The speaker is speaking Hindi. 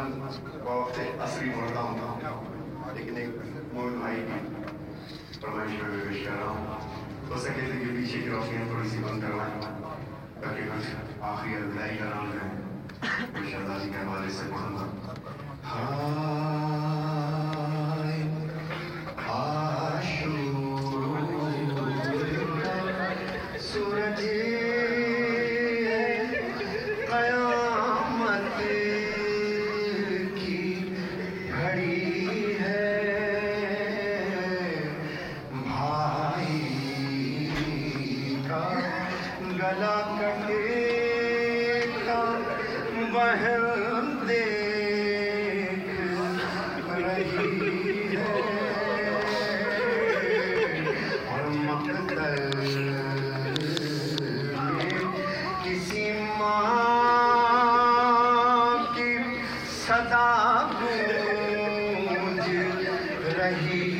वक्त असली मुर्दा होता हूँ, लेकिन एक मोमिन भाई की फरमाइश में पेश कर रहा हूँ। हो सके तो ये पीछे की रोशनियाँ थोड़ी सी बंद करवाएं ताकि कुछ आखिरी विदाई का नाम है शहजादी के हवाले से पढ़ूंगा। सूरज कयामत की घड़ी है, भाई का गला कटेगा बहन देख रही है, और मकतल किसी माँ की सदा गूंज रही